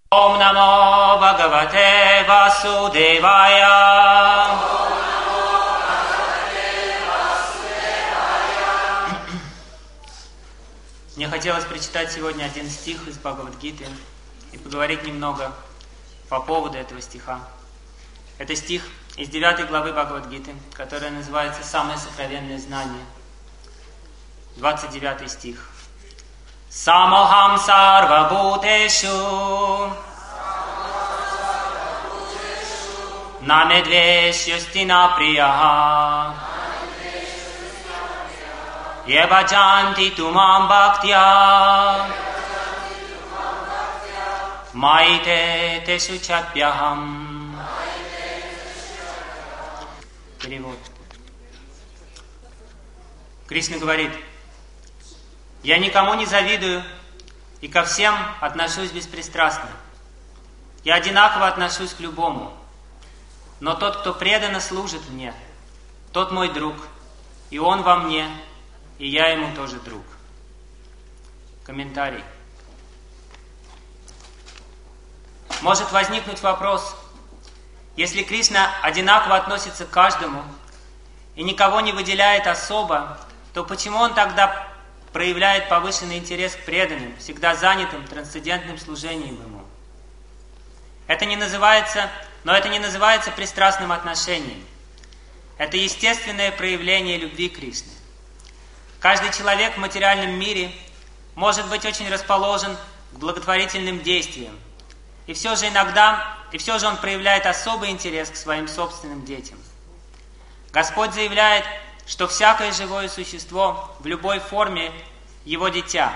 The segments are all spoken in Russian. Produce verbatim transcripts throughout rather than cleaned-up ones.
Ом намо Бхагавате Васудевая. Мне хотелось прочитать сегодня один стих из Бхагавад-гиты и поговорить немного по поводу этого стиха. Это стих из девятой главы Бхагавад-гиты, которая называется «Самое сокровенное знание». двадцать девятый стих. Самохам сарвабхутешу намедвешьюстина прияха ебаджанти тумам бхактя майте тешу чапьяхам. Перевод. Кришна говорит: «Я никому не завидую и ко всем отношусь беспристрастно. Я одинаково отношусь к любому. Но тот, кто преданно служит мне, тот мой друг, и он во мне, и я ему тоже друг». Комментарий. Может возникнуть вопрос: если Кришна одинаково относится к каждому и никого не выделяет особо, то почему он тогда проявляет повышенный интерес к преданным, всегда занятым трансцендентным служением ему? Это не называется, но это не называется пристрастным отношением. Это естественное проявление любви Кришны. Каждый человек в материальном мире может быть очень расположен к благотворительным действиям, и все же иногда, и все же он проявляет особый интерес к своим собственным детям. Господь заявляет, что всякое живое существо в любой форме его дитя.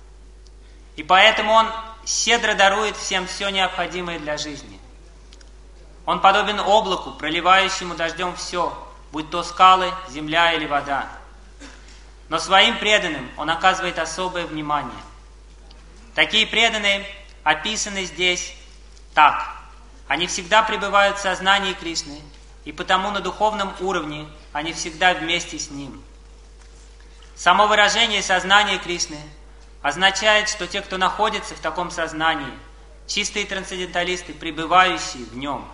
И поэтому он щедро дарует всем все необходимое для жизни. Он подобен облаку, проливающему дождем все, будь то скалы, земля или вода. Но своим преданным он оказывает особое внимание. Такие преданные описаны здесь так. Они всегда пребывают в сознании Кришны, и потому на духовном уровне они всегда вместе с Ним. Само выражение сознания Кришны означает, что те, кто находится в таком сознании, чистые трансценденталисты, пребывающие в нем.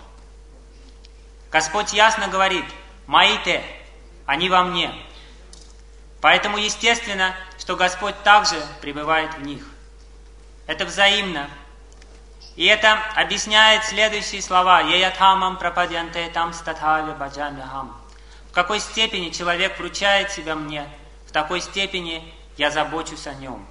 Господь ясно говорит: «Маите, они во мне». Поэтому естественно, что Господь также пребывает в них. Это взаимно. И это объясняет следующие слова: «Еятхамам прападьянте там статхаве баджамяхам». В какой степени человек вручает себя мне, в такой степени я забочусь о нем.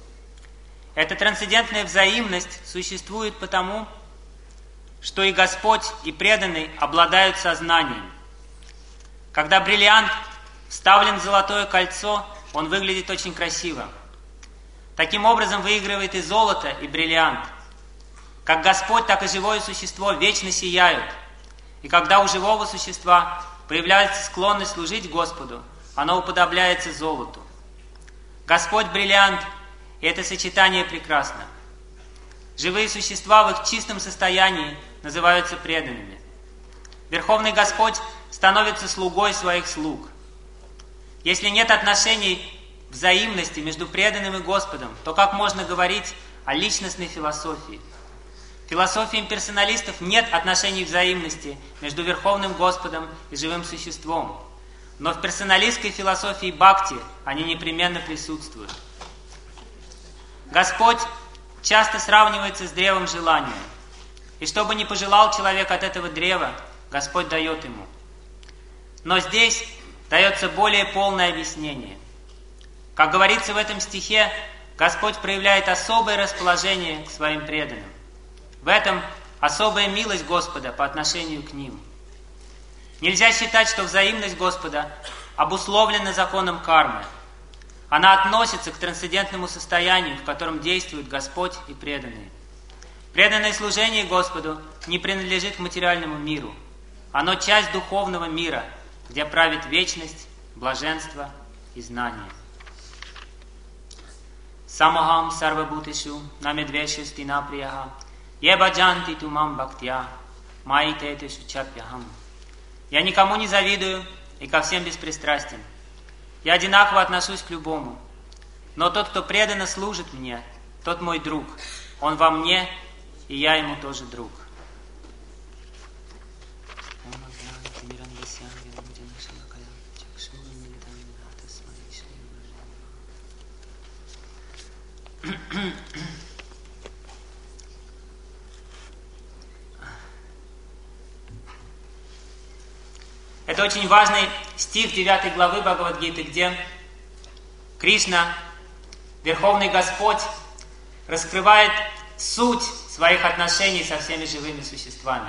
Эта трансцендентная взаимность существует потому, что и Господь, и преданный обладают сознанием. Когда бриллиант вставлен в золотое кольцо, он выглядит очень красиво. Таким образом выигрывает и золото, и бриллиант. Как Господь, так и живое существо вечно сияют. И когда у живого существа появляется склонность служить Господу, оно уподобляется золоту. Господь – бриллиант, и это сочетание прекрасно. Живые существа в их чистом состоянии называются преданными. Верховный Господь становится слугой своих слуг. Если нет отношений взаимности между преданным и Господом, то как можно говорить о личностной философии? В философии имперсоналистов нет отношений взаимности между Верховным Господом и живым существом. Но в персоналистской философии бхакти они непременно присутствуют. Господь часто сравнивается с древом желания. И что бы ни пожелал человек от этого древа, Господь дает ему. Но здесь дается более полное объяснение. Как говорится в этом стихе, Господь проявляет особое расположение к своим преданным. В этом особая милость Господа по отношению к ним. Нельзя считать, что взаимность Господа обусловлена законом кармы. Она относится к трансцендентному состоянию, в котором действует Господь и преданные. Преданное служение Господу не принадлежит к материальному миру. Оно часть духовного мира, где правит вечность, блаженство и знание. Самохам сарвабхутешу намедвешьюстина прияха ебаджанти тумам бхактя майте тешу чапьяхам. Я никому не завидую и ко всем беспристрастен. Я одинаково отношусь к любому. Но тот, кто преданно служит мне, тот мой друг. Он во мне, и я ему тоже друг. Это очень важный стих девятой главы Бхагавад-гиты, где Кришна, Верховный Господь, раскрывает суть своих отношений со всеми живыми существами.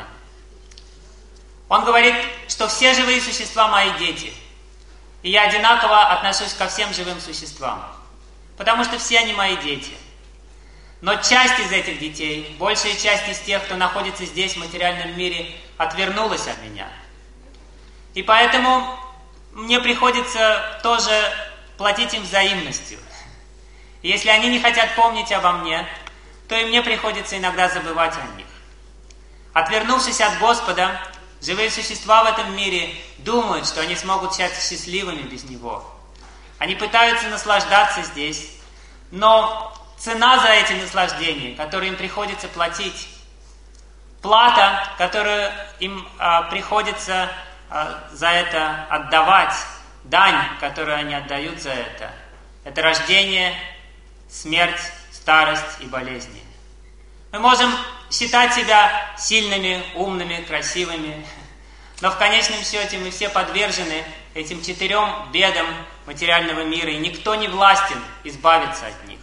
Он говорит, что все живые существа мои дети, и я одинаково отношусь ко всем живым существам, потому что все они мои дети. Но часть из этих детей, большая часть из тех, кто находится здесь, в материальном мире, отвернулась от меня. И поэтому мне приходится тоже платить им взаимностью. И если они не хотят помнить обо мне, то и мне приходится иногда забывать о них. Отвернувшись от Господа, живые существа в этом мире думают, что они смогут стать счастливыми без Него. Они пытаются наслаждаться здесь, но цена за эти наслаждения, которые им приходится платить, плата, которую им а, приходится а, за это отдавать, дань, которую они отдают за это, это рождение, смерть, старость и болезни. Мы можем считать себя сильными, умными, красивыми, но в конечном счете мы все подвержены этим четырем бедам материального мира, и никто не властен избавиться от них.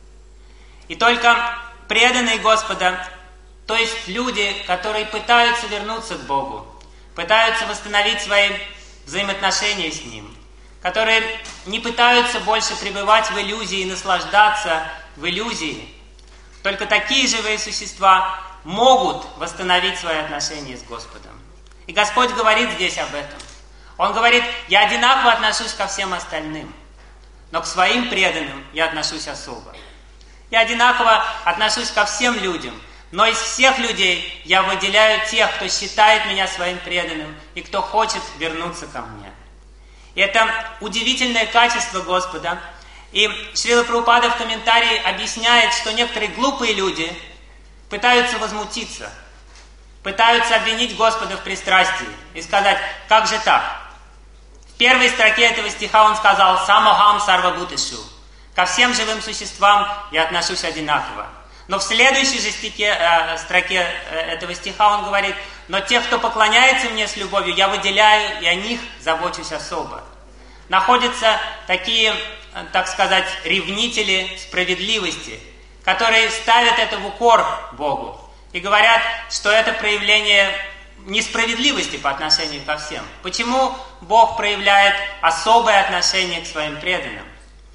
И только преданные Господа, то есть люди, которые пытаются вернуться к Богу, пытаются восстановить свои взаимоотношения с Ним, которые не пытаются больше пребывать в иллюзии и наслаждаться в иллюзии, только такие живые существа могут восстановить свои отношения с Господом. И Господь говорит здесь об этом. Он говорит, я одинаково отношусь ко всем остальным, но к своим преданным я отношусь особо. Я одинаково отношусь ко всем людям, но из всех людей я выделяю тех, кто считает меня своим преданным и кто хочет вернуться ко мне. И это удивительное качество Господа. И Шрила Прабхупада в комментарии объясняет, что некоторые глупые люди пытаются возмутиться, пытаются обвинить Господа в пристрастии и сказать, как же так? В первой строке этого стиха он сказал «Самохам сарвабхутешу». Ко всем живым существам я отношусь одинаково. Но в следующей же стике, э, строке э, этого стиха он говорит, но тех, кто поклоняется мне с любовью, я выделяю, и о них забочусь особо. Находятся такие, э, так сказать, ревнители справедливости, которые ставят это в укор Богу и говорят, что это проявление несправедливости по отношению ко всем. Почему Бог проявляет особое отношение к своим преданным?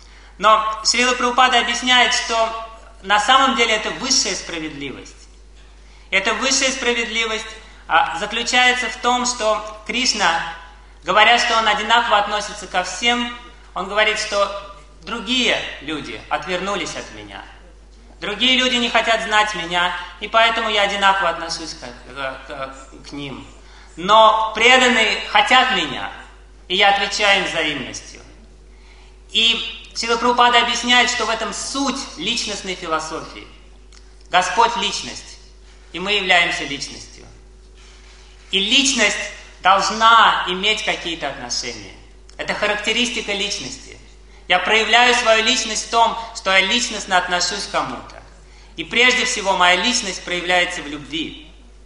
Но Шрила Прабхупада объясняет, что на самом деле это высшая справедливость. Эта высшая справедливость а, заключается в том, что Кришна, говоря, что Он одинаково относится ко всем, Он говорит, что другие люди отвернулись от Меня. Другие люди не хотят знать Меня, и поэтому я одинаково отношусь к, к, к ним. Но преданные хотят Меня, и я отвечаю им взаимностью. И Шрила Прабхупада объясняет, что в этом суть личностной философии. Господь – личность, и мы являемся личностью. И личность должна иметь какие-то отношения. Это характеристика личности. Я проявляю свою личность в том, что я личностно отношусь к кому-то. И прежде всего моя личность проявляется в любви.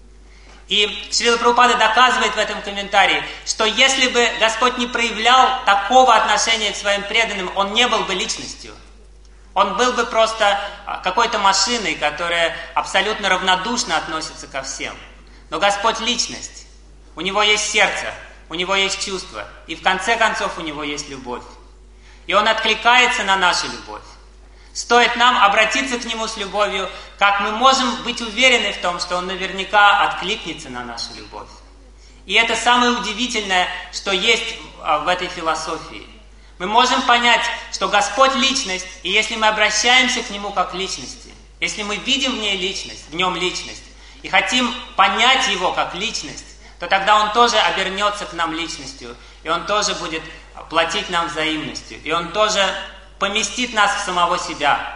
И Шрила Прабхупада доказывает в этом комментарии, что если бы Господь не проявлял такого отношения к своим преданным, Он не был бы личностью. Он был бы просто какой-то машиной, которая абсолютно равнодушно относится ко всем. Но Господь – личность. У Него есть сердце, у Него есть чувства, и в конце концов у Него есть любовь. И Он откликается на нашу любовь. Стоит нам обратиться к Нему с любовью, как мы можем быть уверены в том, что Он наверняка откликнется на нашу любовь. И это самое удивительное, что есть в этой философии. Мы можем понять, что Господь – личность, и если мы обращаемся к Нему как к личности, если мы видим в ней личность, в Нем личность, и хотим понять Его как личность, то тогда Он тоже обернется к нам личностью, и Он тоже будет платить нам взаимностью, и Он тоже поместит нас в самого себя.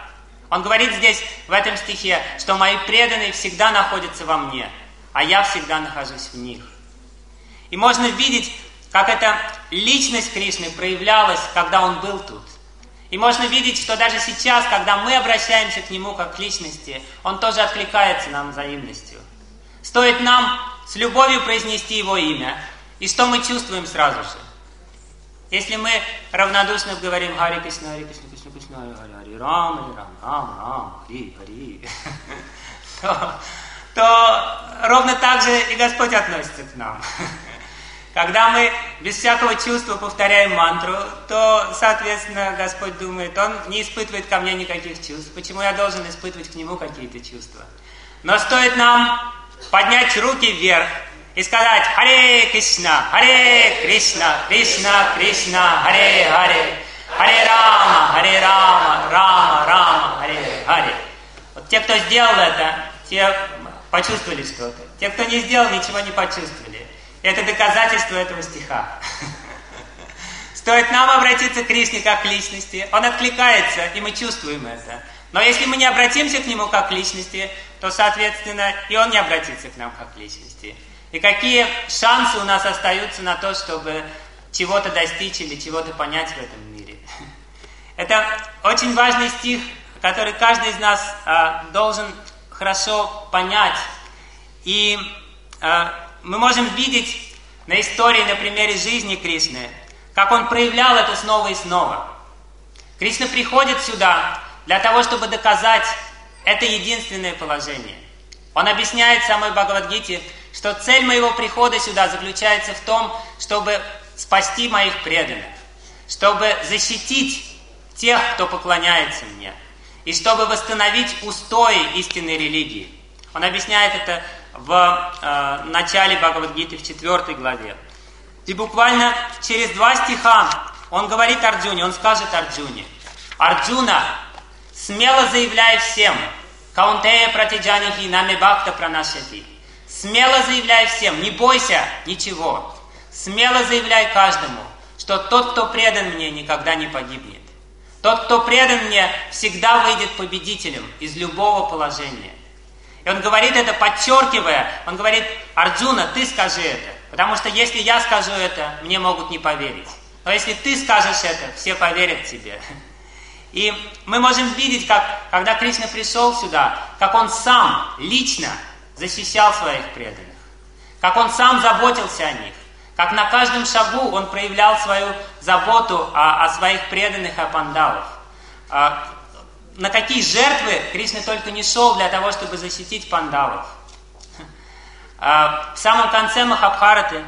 Он говорит здесь, в этом стихе, что мои преданные всегда находятся во мне, а я всегда нахожусь в них. И можно видеть, как эта личность Кришны проявлялась, когда Он был тут. И можно видеть, что даже сейчас, когда мы обращаемся к Нему как к личности, Он тоже откликается нам взаимностью. Стоит нам с любовью произнести Его имя, и что мы чувствуем сразу же? Если мы равнодушно говорим «Хари Кришна, Хари Кришна, Кришна Кришна, Хари Хари, Рам, Хари Рам, Рам, Рам, Хари, Хари», то, то ровно так же и Господь относится к нам. Когда мы без всякого чувства повторяем мантру, то, соответственно, Господь думает, Он не испытывает ко мне никаких чувств. Почему я должен испытывать к Нему какие-то чувства? Но стоит нам поднять руки вверх и сказать «Харе Кришна, Харе Кришна, Кришна Кришна, Харе Харе, Харе Рама, Харе Рама, Рама Рама, Харе Харе». Вот те, кто сделал это, те почувствовали что-то. Те, кто не сделал, ничего не почувствовали. Это доказательство этого стиха. Стоит нам обратиться к Кришне как к личности, Он откликается, и мы чувствуем это. Но если мы не обратимся к Нему как к личности, то, соответственно, и Он не обратится к нам как к личности. И какие шансы у нас остаются на то, чтобы чего-то достичь или чего-то понять в этом мире? Это очень важный стих, который каждый из нас а, должен хорошо понять. И а, мы можем видеть на истории, на примере жизни Кришны, как Он проявлял это снова и снова. Кришна приходит сюда для того, чтобы доказать это единственное положение. Он объясняет в самой Бхагавад-гите, что цель моего прихода сюда заключается в том, чтобы спасти моих преданных, чтобы защитить тех, кто поклоняется мне, и чтобы восстановить устои истинной религии. Он объясняет это в э, начале Бхагавад-гиты, в четвертой главе. И буквально через два стиха он говорит Арджуне, он скажет Арджуне: «Арджуна, смело заявляй всем, Каунтея пратиджанихи нами бхакта пранашати». Смело заявляй всем, не бойся ничего. Смело заявляй каждому, что тот, кто предан мне, никогда не погибнет. Тот, кто предан мне, всегда выйдет победителем из любого положения. И он говорит это, подчеркивая, он говорит: Арджуна, ты скажи это, потому что если я скажу это, мне могут не поверить. Но если ты скажешь это, все поверят тебе. И мы можем видеть, как, когда Кришна пришел сюда, как он сам лично защищал своих преданных, как он сам заботился о них, как на каждом шагу он проявлял свою заботу о, о своих преданных, о пандавах. А, на какие жертвы Кришна только не шел для того, чтобы защитить пандавов. А, в самом конце Махабхараты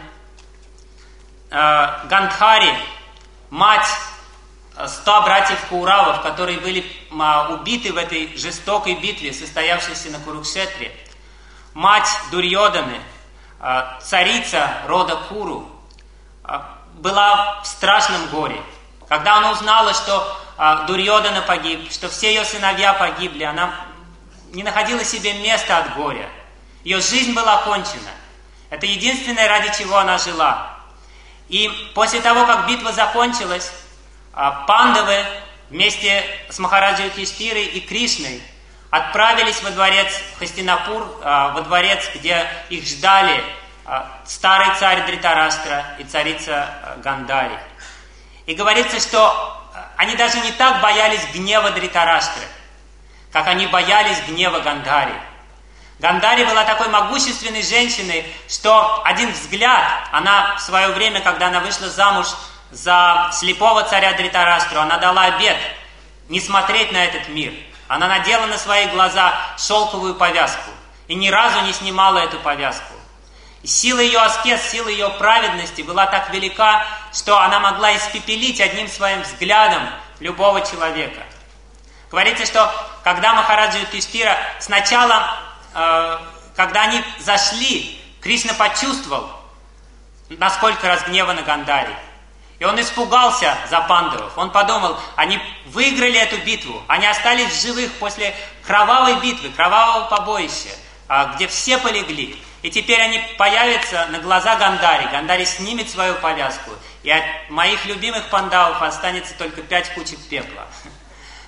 а, Гандхари, мать ста братьев Кауравов, которые были а, убиты в этой жестокой битве, состоявшейся на Курукшетре, мать Дурьоданы, царица рода Куру, была в страшном горе. Когда она узнала, что Дурьодана погиб, что все ее сыновья погибли, она не находила себе места от горя. Ее жизнь была кончена. Это единственное, ради чего она жила. И после того, как битва закончилась, пандавы вместе с Махараджой Юдхиштхирой и Кришной отправились во дворец Хастинапур, во дворец, где их ждали старый царь Дритараштра и царица Гандари. И говорится, что они даже не так боялись гнева Дритараштры, как они боялись гнева Гандари. Гандари была такой могущественной женщиной, что один взгляд, она в свое время, когда она вышла замуж за слепого царя Дритараштру, она дала обет не смотреть на этот мир. Она надела на свои глаза шелковую повязку и ни разу не снимала эту повязку. И сила ее аскез, сила ее праведности была так велика, что она могла испепелить одним своим взглядом любого человека. Говорится, что когда Махараджа Юдхиштхира сначала, э, когда они зашли, Кришна почувствовал, насколько разгневана Гандари. И он испугался за пандавов. Он подумал, они выиграли эту битву, они остались в живых после кровавой битвы, кровавого побоища, где все полегли. И теперь они появятся на глаза Гандари. Гандари снимет свою повязку, и от моих любимых пандавов останется только пять кучек пепла.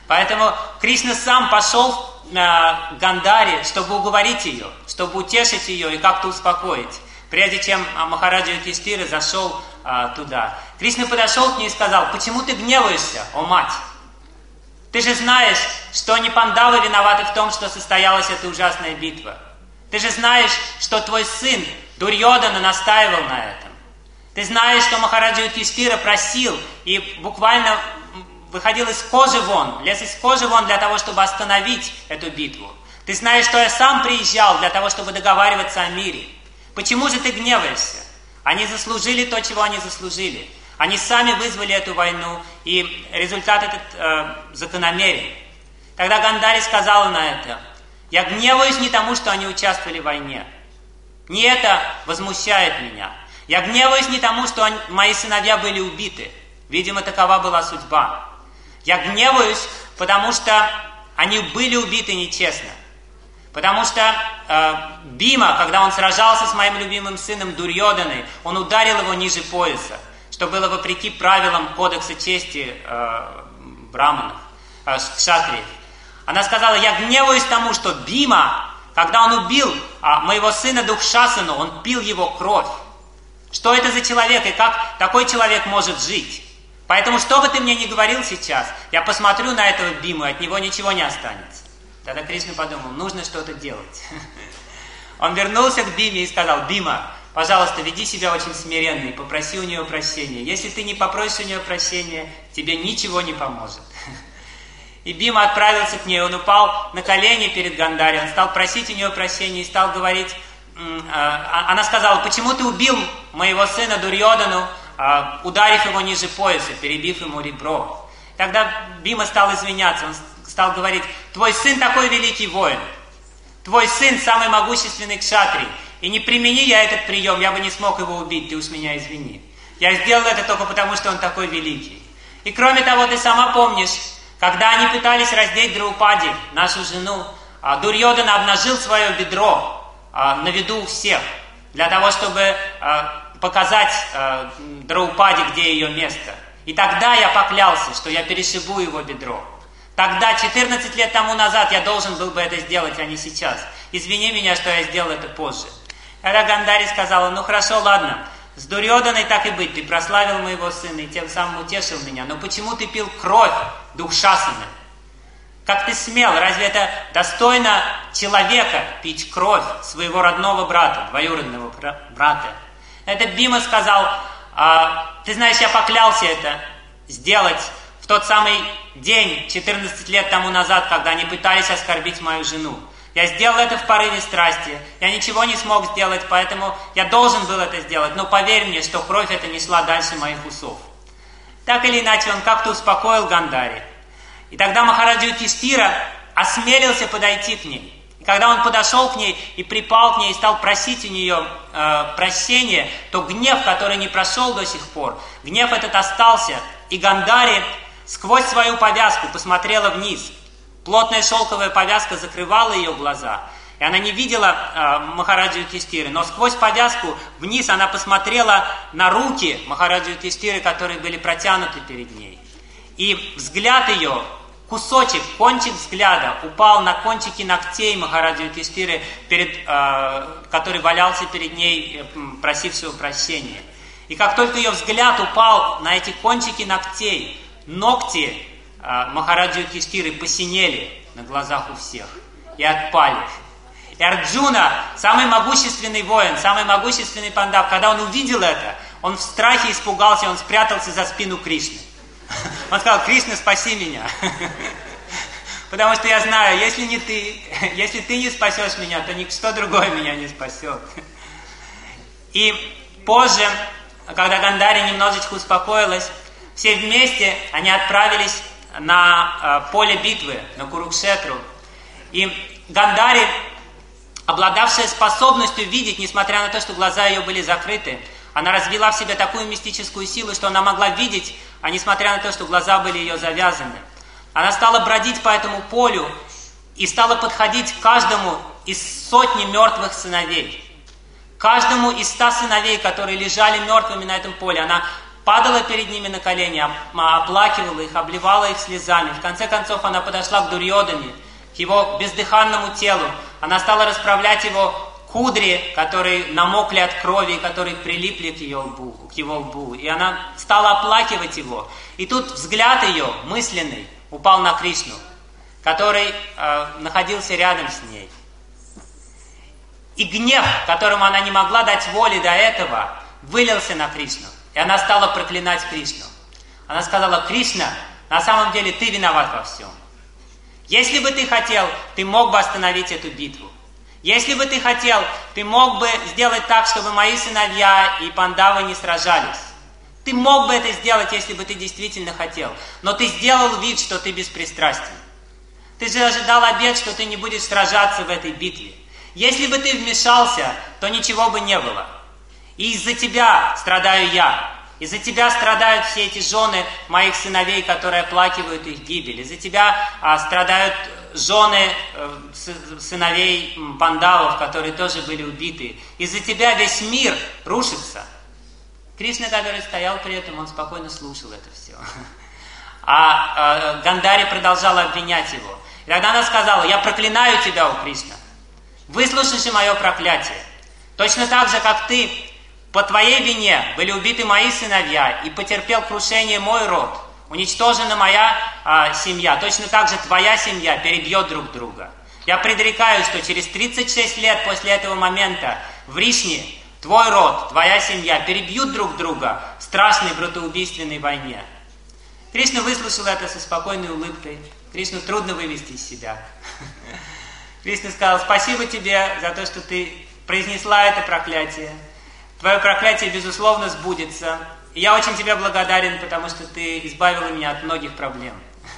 Поэтому Кришна сам пошел к Гандаре, чтобы уговорить ее, чтобы утешить ее и как-то успокоить. Прежде чем Махараджа Юдхиштхира зашел а, туда, Кришна подошел к ней и сказал: почему ты гневаешься, о мать? Ты же знаешь, что не Пандавы виноваты в том, что состоялась эта ужасная битва. Ты же знаешь, что твой сын Дурьодана настаивал на этом. Ты знаешь, что Махараджа Юдхиштхира просил и буквально выходил из кожи вон, лез из кожи вон для того, чтобы остановить эту битву. Ты знаешь, что я сам приезжал для того, чтобы договариваться о мире. Почему же ты гневаешься? Они заслужили то, чего они заслужили. Они сами вызвали эту войну, и результат этот э, закономерен. Тогда Гандари сказала на это: я гневаюсь не тому, что они участвовали в войне. Не это возмущает меня. Я гневаюсь не тому, что они, мои сыновья были убиты. Видимо, такова была судьба. Я гневаюсь, потому что они были убиты нечестно. Потому что э, Бима, когда он сражался с моим любимым сыном Дурьоданой, он ударил его ниже пояса, что было вопреки правилам кодекса чести э, браманов, э, кшатриев. Она сказала: я гневаюсь тому, что Бима, когда он убил э, моего сына Дукшасану, он пил его кровь. Что это за человек и как такой человек может жить? Поэтому, что бы ты мне ни говорил сейчас, я посмотрю на этого Биму, и от него ничего не останется. Тогда Кришна подумал: нужно что-то делать. Он вернулся к Биме и сказал: Бима, пожалуйста, веди себя очень смиренно и попроси у нее прощения. Если ты не попросишь у нее прощения, тебе ничего не поможет. И Бима отправился к ней, он упал на колени перед Гандари, он стал просить у нее прощения и стал говорить. Она сказала: почему ты убил моего сына Дурьодану, ударив его ниже пояса, перебив ему ребро? Тогда Бима стал извиняться, он стал говорить: твой сын такой великий воин, твой сын самый могущественный кшатрий, и не примени я этот прием, я бы не смог его убить, ты уж меня извини. Я сделал это только потому, что он такой великий. И кроме того, ты сама помнишь, когда они пытались раздеть Драупади, нашу жену, Дурьодана обнажил свое бедро на виду у всех, для того, чтобы показать Драупади, где ее место. И тогда я поклялся, что я перешибу его бедро. Тогда, четырнадцать лет тому назад, я должен был бы это сделать, а не сейчас. Извини меня, что я сделал это позже. Когда Гандари сказала: ну хорошо, ладно, с Дурьоданой так и быть, ты прославил моего сына и тем самым утешил меня, но почему ты пил кровь Дукшасаны? Как ты смел? Разве это достойно человека пить кровь своего родного брата, двоюродного брата? Это Бима сказал: а, ты знаешь, я поклялся это сделать в тот самый день, четырнадцать лет тому назад, когда они пытались оскорбить мою жену. Я сделал это в порыве страсти. Я ничего не смог сделать, поэтому я должен был это сделать. Но поверь мне, что кровь эта не шла дальше моих усов. Так или иначе, он как-то успокоил Гандари. И тогда Махараджа Юдхиштхира осмелился подойти к ней. И когда он подошел к ней и припал к ней и стал просить у нее э, прощения, то гнев, который не прошел до сих пор, гнев этот остался. И Гандари сквозь свою повязку посмотрела вниз. Плотная шелковая повязка закрывала ее глаза. И она не видела э, Махараджа Юдхиштхиры, но сквозь повязку вниз она посмотрела на руки Махараджа Юдхиштхиры, которые были протянуты перед ней. И взгляд ее, кусочек, кончик взгляда упал на кончики ногтей Махараджа Юдхиштхиры, перед, э, который валялся перед ней, э, просившего прощения. И как только ее взгляд упал на эти кончики ногтей, ногти э, Махараджа Юдхиштхиры посинели на глазах у всех и отпали. И Арджуна, самый могущественный воин, самый могущественный пандав, когда он увидел это, он в страхе испугался, он спрятался за спину Кришны. Он сказал: Кришна, спаси меня. Потому что я знаю, если не ты, если ты не спасешь меня, то никто другой меня не спасет. И позже, когда Гандари немножечко успокоилась, все вместе они отправились на поле битвы, на Курукшетру. И Гандари, обладавшая способностью видеть, несмотря на то, что глаза ее были закрыты, она развила в себе такую мистическую силу, что она могла видеть, а несмотря на то, что глаза были ее завязаны. Она стала бродить по этому полю и стала подходить к каждому из сотни мертвых сыновей. Каждому из ста сыновей, которые лежали мертвыми на этом поле, она падала перед ними на колени, оплакивала их, обливала их слезами. В конце концов она подошла к Дурьодане, к его бездыханному телу. Она стала расправлять его кудри, которые намокли от крови, которые прилипли к, ее лбу, к его лбу. И она стала оплакивать его. И тут взгляд ее, мысленный, упал на Кришну, который э, находился рядом с ней. И гнев, которому она не могла дать воли до этого, вылился на Кришну. И она стала проклинать Кришну. Она сказала: Кришна, на самом деле ты виноват во всем. Если бы ты хотел, ты мог бы остановить эту битву. Если бы ты хотел, ты мог бы сделать так, чтобы мои сыновья и пандавы не сражались. Ты мог бы это сделать, если бы ты действительно хотел. Но ты сделал вид, что ты беспристрастен. Ты же ожидал обет, что ты не будешь сражаться в этой битве. Если бы ты вмешался, то ничего бы не было. И из-за тебя страдаю я. Из-за тебя страдают все эти жены моих сыновей, которые оплакивают их гибель. Из-за тебя а, страдают жены э, сыновей пандавов, которые тоже были убиты. Из-за тебя весь мир рушится. Кришна, который стоял при этом, он спокойно слушал это все. А, а Гандари продолжала обвинять его. И тогда она сказала: я проклинаю тебя, о Кришна. Выслушай же мое проклятие. Точно так же, как ты, по твоей вине были убиты мои сыновья и потерпел крушение мой род, уничтожена моя а, семья, точно так же твоя семья перебьет друг друга. Я предрекаю, что через тридцать шесть лет после этого момента в Ришне твой род, твоя семья перебьют друг друга в страшной братоубийственной войне. Кришна выслушал это со спокойной улыбкой. Кришну трудно вывести из себя. Кришна сказал: спасибо тебе за то, что ты произнесла это проклятие. Твое проклятие, безусловно, сбудется. И я очень тебе благодарен, потому что ты избавила меня от многих проблем.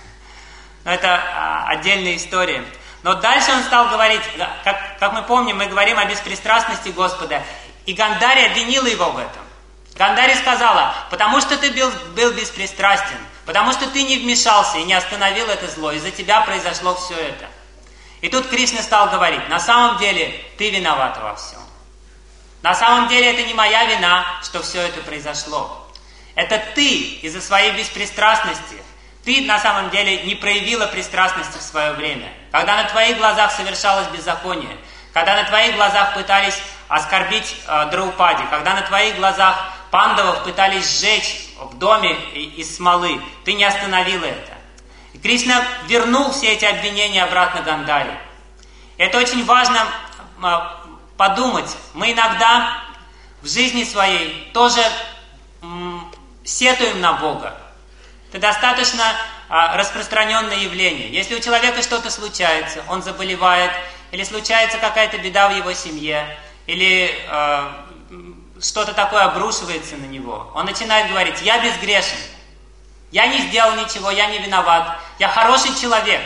Но это а, отдельная история. Но дальше он стал говорить, как, как мы помним, мы говорим о беспристрастности Господа. И Гандари обвинила его в этом. Гандари сказала: потому что ты был, был беспристрастен, потому что ты не вмешался и не остановил это зло, из-за тебя произошло все это. И тут Кришна стал говорить: на самом деле ты виноват во всем. На самом деле это не моя вина, что все это произошло. Это ты из-за своей беспристрастности. Ты на самом деле не проявила пристрастности в свое время. Когда на твоих глазах совершалось беззаконие, когда на твоих глазах пытались оскорбить э, Драупади, когда на твоих глазах пандавов пытались сжечь в доме из смолы, ты не остановила это. И Кришна вернул все эти обвинения обратно Гандари. Это очень важно э, подумать. Мы иногда в жизни своей тоже м, сетуем на Бога. Это достаточно а, распространенное явление. Если у человека что-то случается, он заболевает, или случается какая-то беда в его семье, или э, что-то такое обрушивается на него, он начинает говорить: я безгрешен, я не сделал ничего, я не виноват, я хороший человек,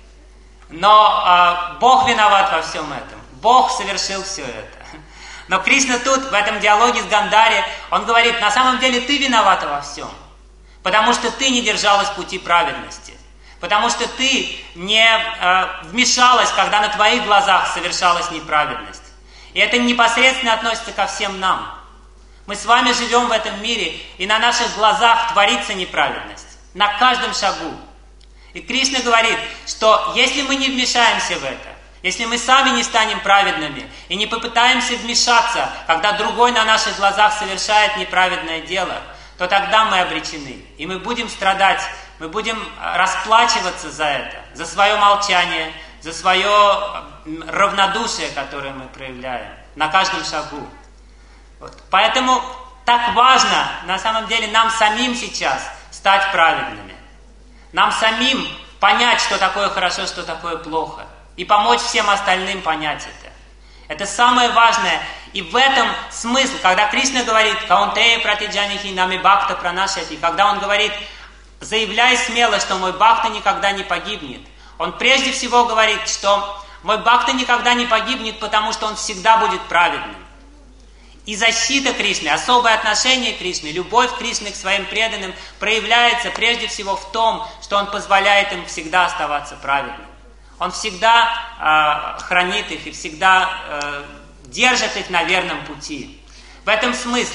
но э, Бог виноват во всем этом, Бог совершил все это. Но Кришна тут, в этом диалоге с Гандари, он говорит: на самом деле ты виновата во всем. Потому что ты не держалась пути праведности. Потому что ты не э, вмешалась, когда на твоих глазах совершалась неправедность. И это непосредственно относится ко всем нам. Мы с вами живем в этом мире, и на наших глазах творится неправедность. На каждом шагу. И Кришна говорит, что если мы не вмешаемся в это, если мы сами не станем праведными и не попытаемся вмешаться, когда другой на наших глазах совершает неправедное дело, то тогда мы обречены. И мы будем страдать, мы будем расплачиваться за это, за свое молчание, за свое равнодушие, которое мы проявляем на каждом шагу. Вот. Поэтому так важно, на самом деле, нам самим сейчас стать праведными. Нам самим понять, что такое хорошо, что такое плохо. И помочь всем остальным понять это. Это самое важное. И в этом смысл, когда Кришна говорит «Каунтея пратиджанихи нами бхакта пранашати», когда он говорит «заявляй смело, что мой бхакта никогда не погибнет», он прежде всего говорит, что мой бхакта никогда не погибнет, потому что он всегда будет праведным. И защита Кришны, особое отношение Кришны, любовь Кришны к своим преданным проявляется прежде всего в том, что он позволяет им всегда оставаться праведным. Он всегда э, хранит их и всегда э, держит их на верном пути. В этом смысле.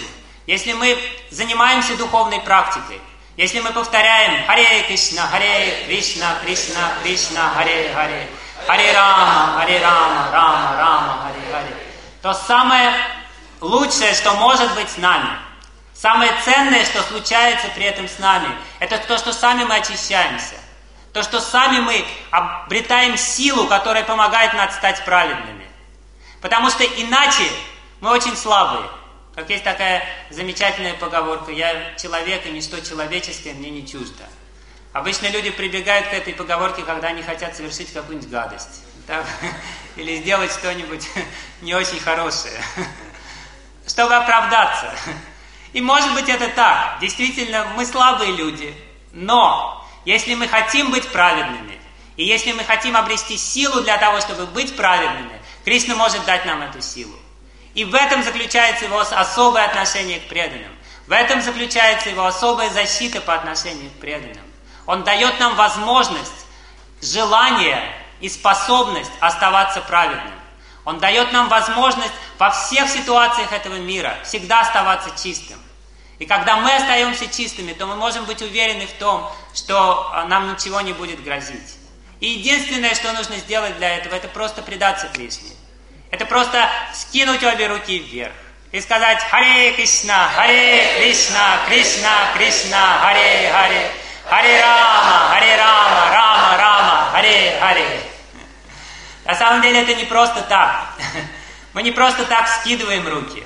если мы занимаемся духовной практикой, если мы повторяем Харе Кришна, Харе Кришна, Кришна, Кришна, Харе Харе, Харе Рама, Харе Рама, Рама, Рама, Харе Харе, то самое лучшее, что может быть с нами, самое ценное, что случается при этом с нами, это то, что сами мы очищаемся. То, что сами мы обретаем силу, которая помогает нам стать праведными. Потому что иначе мы очень слабые. Как есть такая замечательная поговорка: «Я человек, и ничто человеческое мне не чуждо». Обычно люди прибегают к этой поговорке, когда они хотят совершить какую-нибудь гадость. Так? Или сделать что-нибудь не очень хорошее. Чтобы оправдаться. И может быть это так. Действительно, мы слабые люди. Но если мы хотим быть праведными, и если мы хотим обрести силу для того, чтобы быть праведными, Кришна может дать нам эту силу. И в этом заключается его особое отношение к преданным. В этом заключается его особая защита по отношению к преданным. Он дает нам возможность, желание и способность оставаться праведным. Он дает нам возможность во всех ситуациях этого мира всегда оставаться чистым. И когда мы остаемся чистыми, то мы можем быть уверены в том, что нам ничего не будет грозить. И единственное, что нужно сделать для этого, это просто предаться Кришне. Это просто скинуть обе руки вверх и сказать Харе Кришна, Харе Кришна, Кришна, Кришна, Харе Харе, Харе Рама, Харе Рама, Рама, Рама, Харе Харе. На самом деле это не просто так. Мы не просто так скидываем руки.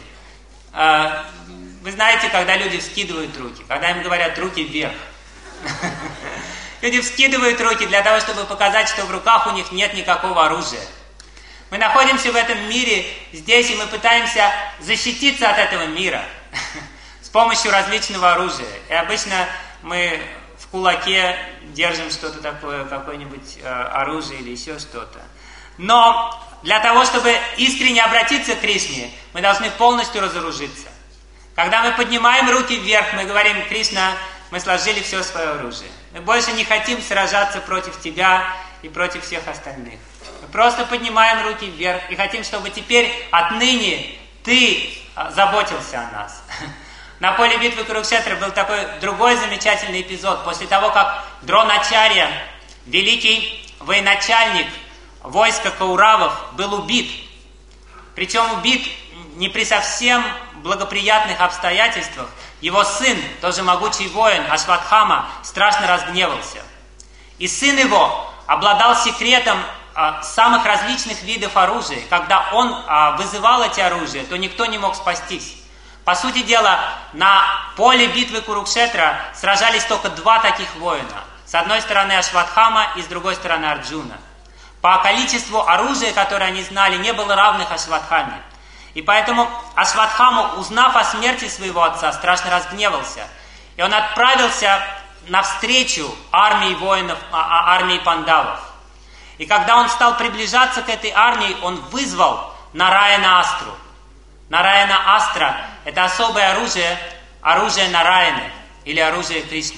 Вы знаете, когда люди вскидывают руки, когда им говорят руки вверх. Люди вскидывают руки для того, чтобы показать, что в руках у них нет никакого оружия. Мы находимся в этом мире здесь, и мы пытаемся защититься от этого мира с помощью различного оружия. И обычно мы в кулаке держим что-то такое, какое-нибудь э, оружие или еще что-то. Но для того, чтобы искренне обратиться к Кришне, мы должны полностью разоружиться. Когда мы поднимаем руки вверх, мы говорим: Кришна, мы сложили все свое оружие. Мы больше не хотим сражаться против тебя и против всех остальных. Мы просто поднимаем руки вверх и хотим, чтобы теперь отныне ты заботился о нас. На поле битвы Курукшетра был такой другой замечательный эпизод. После того, как Дроначарья, великий военачальник войска Кауравов, был убит. Причем убит не при совсем благоприятных обстоятельствах, его сын, тоже могучий воин Ашватхама, страшно разгневался. И сын его обладал секретом а, самых различных видов оружия. Когда он а, вызывал эти оружия, то никто не мог спастись. По сути дела, на поле битвы Курукшетра сражались только два таких воина. С одной стороны Ашватхама и с другой стороны Арджуна. По количеству оружия, которое они знали, не было равных Ашватхаме. И поэтому Ашватхама, узнав о смерти своего отца, страшно разгневался. И он отправился навстречу армии воинов, а, армии пандавов. И когда он стал приближаться к этой армии, он вызвал Нараяна Астру. Нараяна Астра – это особое оружие, оружие Нараяны или оружие Кришны.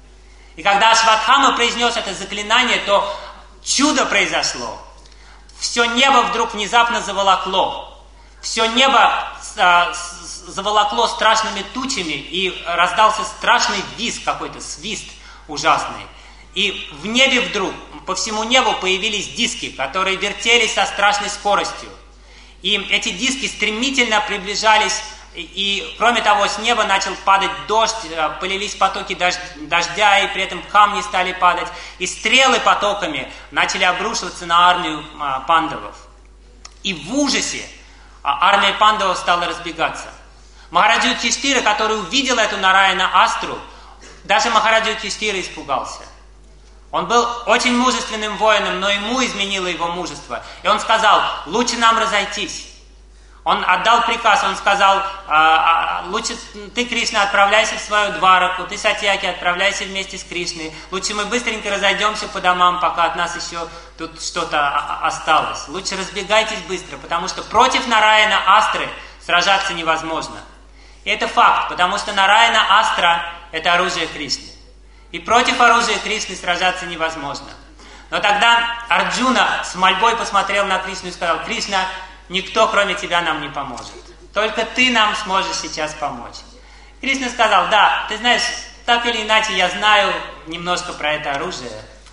И когда Ашватхама произнес это заклинание, то чудо произошло. Все небо вдруг внезапно заволокло. Все небо а, заволокло страшными тучами, и раздался страшный визг какой-то, свист ужасный. И в небе вдруг, по всему небу появились диски, которые вертелись со страшной скоростью. И эти диски стремительно приближались, и, и кроме того, с неба начал падать дождь, полились потоки дождь, дождя, и при этом камни стали падать, и стрелы потоками начали обрушиваться на армию а, пандавов. И в ужасе армия пандавов стала разбегаться. Махараджа Юдхиштхира, который увидел эту Нараяна Астру, даже Махараджа Юдхиштхира испугался. Он был очень мужественным воином, но ему изменило его мужество. И он сказал: лучше нам разойтись. Он отдал приказ, он сказал: лучше ты, Кришна, отправляйся в свою двараку, ты, Сатьяки, отправляйся вместе с Кришной. Лучше мы быстренько разойдемся по домам, пока от нас еще тут что-то осталось. Лучше разбегайтесь быстро, потому что против Нараяна Астры сражаться невозможно. И это факт, потому что Нараяна Астра – это оружие Кришны. И против оружия Кришны сражаться невозможно. Но тогда Арджуна с мольбой посмотрел на Кришну и сказал: Кришна, никто кроме тебя нам не поможет. Только ты нам сможешь сейчас помочь. Кришна сказал: да, ты знаешь, так или иначе я знаю немножко про это оружие.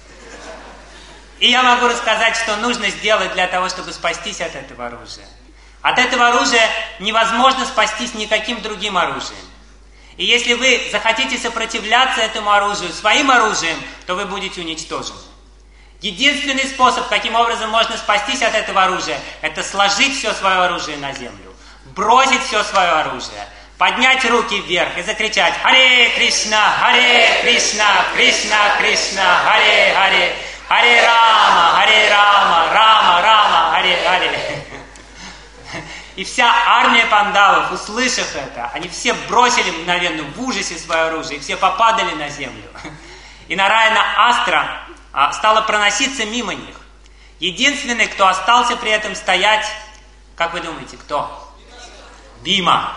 И я могу рассказать, что нужно сделать для того, чтобы спастись от этого оружия. От этого оружия невозможно спастись никаким другим оружием. И если вы захотите сопротивляться этому оружию своим оружием, то вы будете уничтожены. Единственный способ, каким образом можно спастись от этого оружия, это сложить все свое оружие на землю, бросить все свое оружие, поднять руки вверх и закричать: «Харе Кришна, Харе Кришна, Кришна Кришна, Харе Харе, Харе Рама, Харе Рама, Рама Рама, Харе Харе». И вся армия пандавов, услышав это, они все бросили мгновенно в ужасе свое оружие, и все попадали на землю. И Нараяна Астра а, стала проноситься мимо них. Единственный, кто остался при этом стоять, как вы думаете, кто? Бима.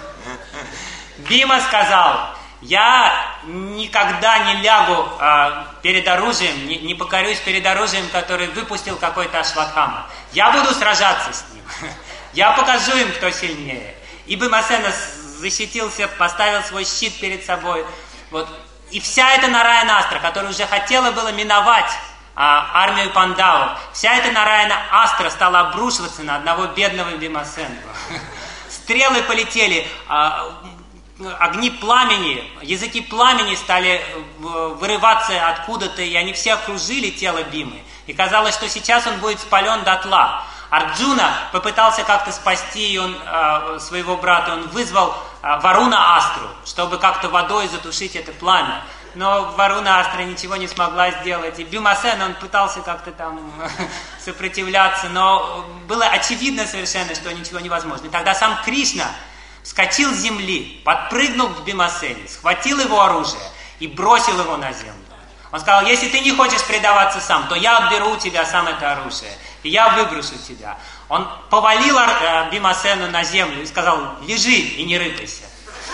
Бима сказал: я никогда не лягу а, перед оружием, не, не покорюсь перед оружием, который выпустил какой-то Ашватхама. Я буду сражаться с ним. Я покажу им, кто сильнее. И Бимасена защитился, поставил свой щит перед собой. Вот. И вся эта Нараяна Астра, которая уже хотела было миновать а, армию пандавов, вся эта Нараяна Астра стала обрушиваться на одного бедного Бимасену. Стрелы полетели, а, огни пламени, языки пламени стали вырываться откуда-то, и они все окружили тело Бимы. И казалось, что сейчас он будет спален дотла. Арджуна попытался как-то спасти он, э, своего брата, он вызвал э, Варуна Астру, чтобы как-то водой затушить это пламя. Но Варуна Астра ничего не смогла сделать. И Бимасен, он пытался как-то там сопротивляться, но было очевидно совершенно, что ничего невозможно. И тогда сам Кришна вскочил с земли, подпрыгнул к Бимасене, схватил его оружие и бросил его на землю. Он сказал: если ты не хочешь предаваться сам, то я отберу у тебя сам это оружие, и я выброшу тебя. Он повалил э, Бимасену на землю и сказал: лежи и не рыпайся.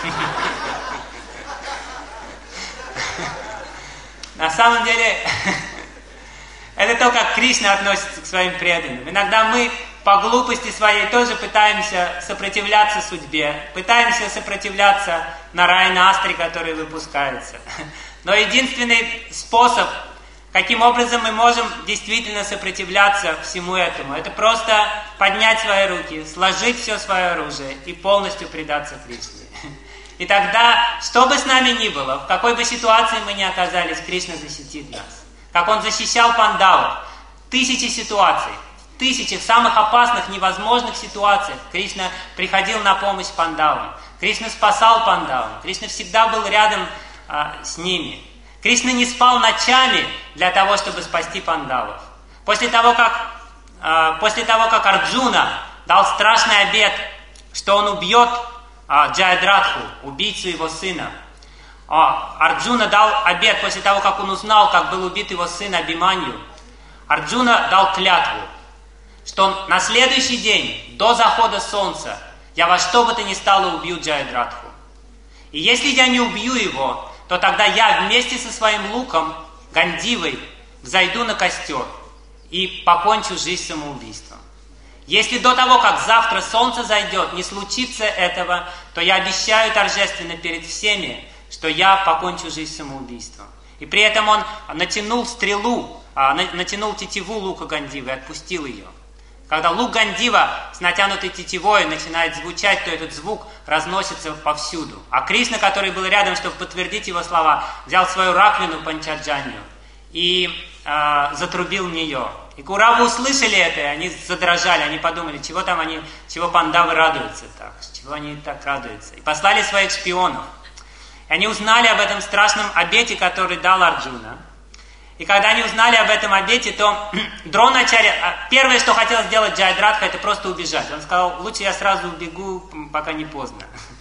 На самом деле, это то, как Кришна относится к своим преданным. Иногда мы по глупости своей тоже пытаемся сопротивляться судьбе, пытаемся сопротивляться Нараяна Астре, который выпускается. Но единственный способ, каким образом мы можем действительно сопротивляться всему этому, это просто поднять свои руки, сложить все свое оружие и полностью предаться Кришне. И тогда, что бы с нами ни было, в какой бы ситуации мы ни оказались, Кришна защитит нас. Как он защищал пандавов. Тысячи ситуаций, в тысячах самых опасных, невозможных ситуациях Кришна приходил на помощь пандавам. Кришна спасал пандавам. Кришна всегда был рядом а, с ними. Кришна не спал ночами для того, чтобы спасти пандавов. После того, как, а, после того, как Арджуна дал страшный обет, что он убьет а, Джаядратху, убийцу его сына. А, Арджуна дал обет после того, как он узнал, как был убит его сын Абиманью. Арджуна дал клятву, что он на следующий день, до захода солнца, я во что бы то ни стало убью Джаядратху. И если я не убью его, то тогда я вместе со своим луком, Гандивой, взойду на костер и покончу жизнь самоубийством. Если до того, как завтра солнце зайдет, не случится этого, то я обещаю торжественно перед всеми, что я покончу жизнь самоубийством. И при этом он натянул стрелу, натянул тетиву лука Гандивы и отпустил ее. Когда лук Гандива с натянутой тетивой начинает звучать, то этот звук разносится повсюду. А Кришна, который был рядом, чтобы подтвердить его слова, взял свою раковину Панчаджанью и э, затрубил в нее. И Куравы услышали это, и они задрожали, они подумали, чего там они, чего пандавы радуются так, чего они так радуются. И послали своих шпионов. И они узнали об этом страшном обете, который дал Арджуна. И когда они узнали об этом обете, то Дроначарья, первое, что хотел сделать Джаядратха, это просто убежать. Он сказал: лучше я сразу убегу, пока не поздно.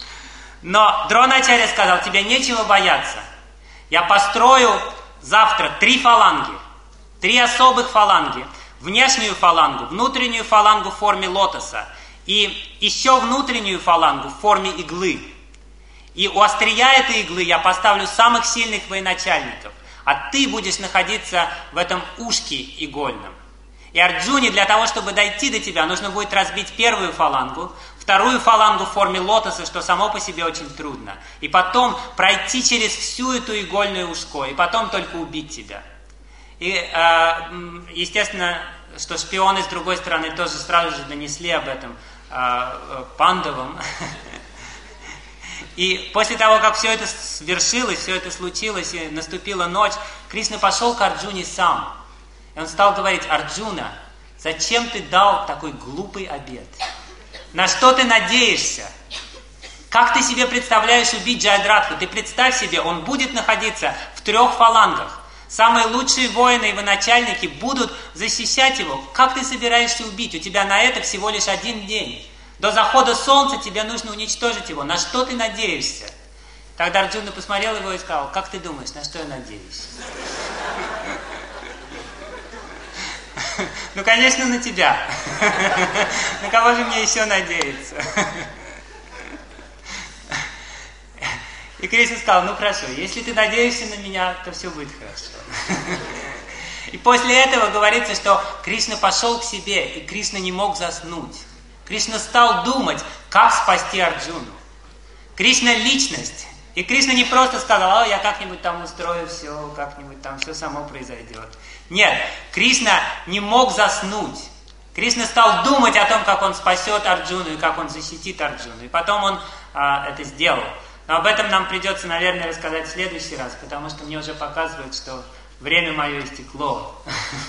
Но Дроначарья сказал: тебе нечего бояться. Я построю завтра три фаланги, три особых фаланги. Внешнюю фалангу, внутреннюю фалангу в форме лотоса и еще внутреннюю фалангу в форме иглы. И у острия этой иглы я поставлю самых сильных военачальников. А ты будешь находиться в этом ушке игольном. И Арджуне для того, чтобы дойти до тебя, нужно будет разбить первую фалангу, вторую фалангу в форме лотоса, что само по себе очень трудно. И потом пройти через всю эту игольную ушко, и потом только убить тебя. И, естественно, что шпионы с другой стороны тоже сразу же донесли об этом Пандавам. И после того, как все это свершилось, все это случилось, и наступила ночь, Кришна пошел к Арджуне сам. И он стал говорить: Арджуна, зачем ты дал такой глупый обет? На что ты надеешься? Как ты себе представляешь убить Джайадратху? Ты представь себе, он будет находиться в трех фалангах. Самые лучшие воины и военачальники будут защищать его. Как ты собираешься убить? У тебя на это всего лишь один день. До захода солнца тебе нужно уничтожить его. На что ты надеешься? Тогда Арджуна посмотрел его и сказал: как ты думаешь, на что я надеюсь? Ну, конечно, на тебя. На кого же мне еще надеяться? И Кришна сказал: ну хорошо, если ты надеешься на меня, то все будет хорошо. И после этого говорится, что Кришна пошел к себе, и Кришна не мог заснуть. Кришна стал думать, как спасти Арджуну. Кришна личность. И Кришна не просто сказал: а, я как-нибудь там устрою все, как-нибудь там все само произойдет. Нет, Кришна не мог заснуть. Кришна стал думать о том, как он спасет Арджуну и как он защитит Арджуну. И потом он а, это сделал. Но об этом нам придется, наверное, рассказать в следующий раз, потому что мне уже показывают, что время мое истекло.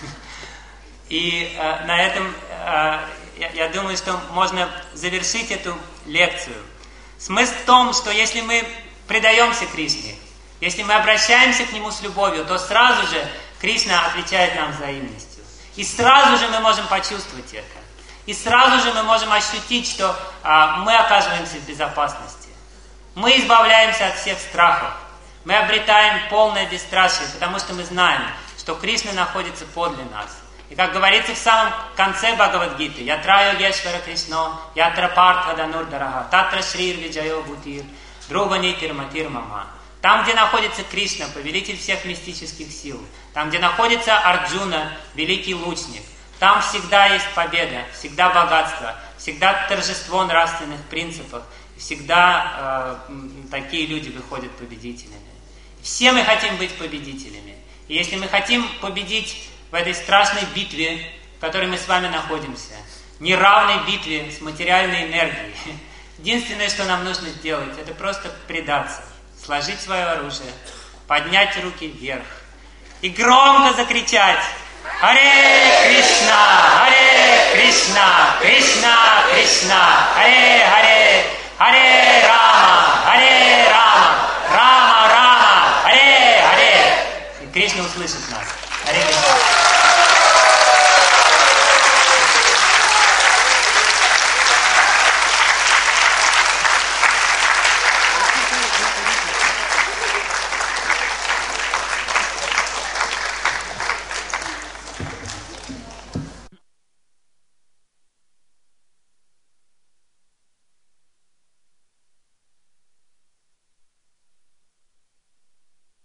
И э, на этом э, я, я думаю, что можно завершить эту лекцию. Смысл в том, что если мы предаемся Кришне, если мы обращаемся к Нему с любовью, то сразу же Кришна отвечает нам взаимностью. И сразу же мы можем почувствовать это. И сразу же мы можем ощутить, что э, мы оказываемся в безопасности. Мы избавляемся от всех страхов. Мы обретаем полное бесстрашие, потому что мы знаем, что Кришна находится подле нас. И как говорится в самом конце Бхагавад-гиты: «Ятра йогешвара Кришно, ятра партха данурдараха, татра шрир виджайо бутир, друбанитир матир мама». Там, где находится Кришна, повелитель всех мистических сил, там, где находится Арджуна, великий лучник, там всегда есть победа, всегда богатство, всегда торжество нравственных принципов, всегда э, такие люди выходят победителями. Все мы хотим быть победителями. И если мы хотим победить в этой страшной битве, в которой мы с вами находимся, неравной битве с материальной энергией, единственное, что нам нужно сделать, это просто предаться, сложить свое оружие, поднять руки вверх и громко закричать: Харе Кришна, Харе Кришна, Кришна Кришна, Харе Харе, Харе Рама, Харе Рама, Рама Рама, Харе Харе. И Кришна услышит нас.